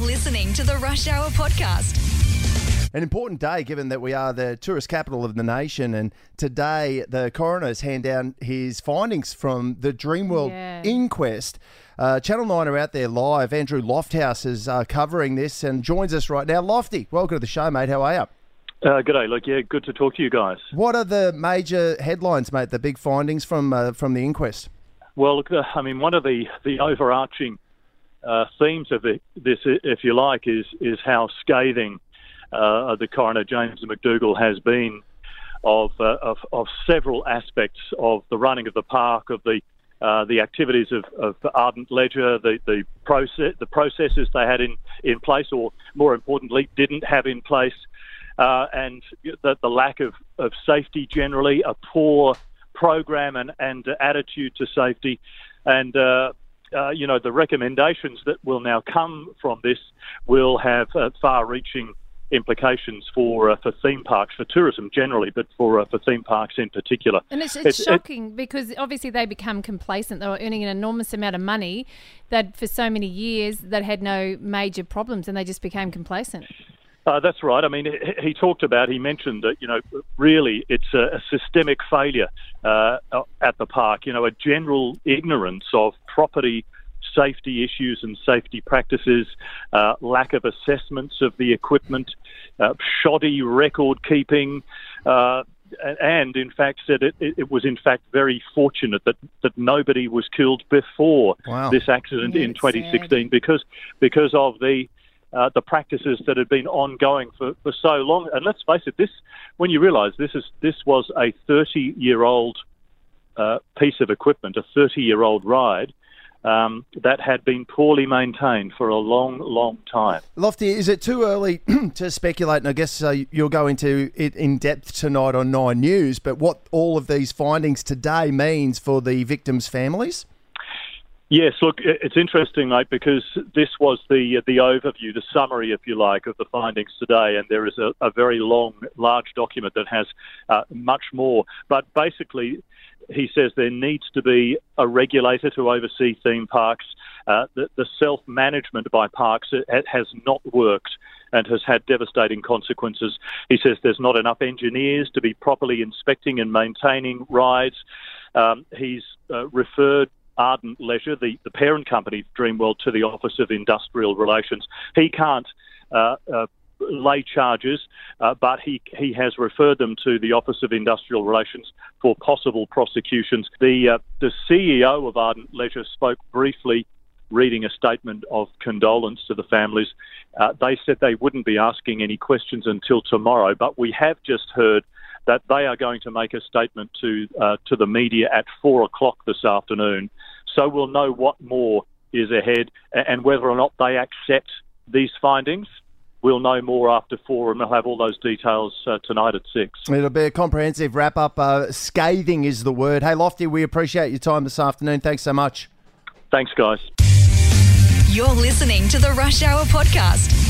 listening to the Rush Hour podcast. An important day given that we are the tourist capital of the nation, and today the coroner's hand down his findings from the Dreamworld inquest. Channel 9 are out there live. Andrew Lofthouse is covering this and joins us right now. Lofty, welcome to the show, mate. How are you? G'day. Look, good to talk to you guys. What are the major headlines, mate, the big findings from the inquest? Well, look, one of the overarching themes of this, if you like, is how scathing the coroner, James McDougall, has been of several aspects of the running of the park, of the activities of Ardent Leisure, the processes they had in place, or more importantly, didn't have in place, and the lack of safety generally, a poor program and attitude to safety, and the recommendations that will now come from this will have far-reaching implications for theme parks, for tourism generally, but for theme parks in particular. And it's shocking because obviously they become complacent. They were earning an enormous amount of money that for so many years that had no major problems, and they just became complacent. That's right. I mean, he mentioned that, really it's a systemic failure at the park, a general ignorance of property safety issues and safety practices, lack of assessments of the equipment, shoddy record keeping, and in fact said it was in fact very fortunate that nobody was killed before this accident in 2016 because of the practices that had been ongoing for so long. And let's face it, when you realise this was a 30-year-old piece of equipment, a 30-year-old ride, that had been poorly maintained for a long, long time. Lofty, is it too early to speculate? And I guess you'll go into it in depth tonight on 9 News, but what all of these findings today means for the victims' families? Yes, look, it's interesting, mate, because this was the overview, the summary, if you like, of the findings today, and there is a very large document that has much more. But basically, he says there needs to be a regulator to oversee theme parks. The self-management by parks has not worked and has had devastating consequences. He says there's not enough engineers to be properly inspecting and maintaining rides. He's referred Ardent Leisure, the parent company Dreamworld, to the Office of Industrial Relations. He can't lay charges, but he has referred them to the Office of Industrial Relations for possible prosecutions. The CEO of Ardent Leisure spoke briefly, reading a statement of condolence to the families. They said they wouldn't be asking any questions until tomorrow, but we have just heard that they are going to make a statement to the media at 4:00 this afternoon. So we'll know what more is ahead, and whether or not they accept these findings. We'll know more after 4, and we'll have all those details tonight at 6. It'll be a comprehensive wrap-up. Scathing is the word. Hey, Lofty, we appreciate your time this afternoon. Thanks so much. Thanks, guys. You're listening to the Rush Hour podcast.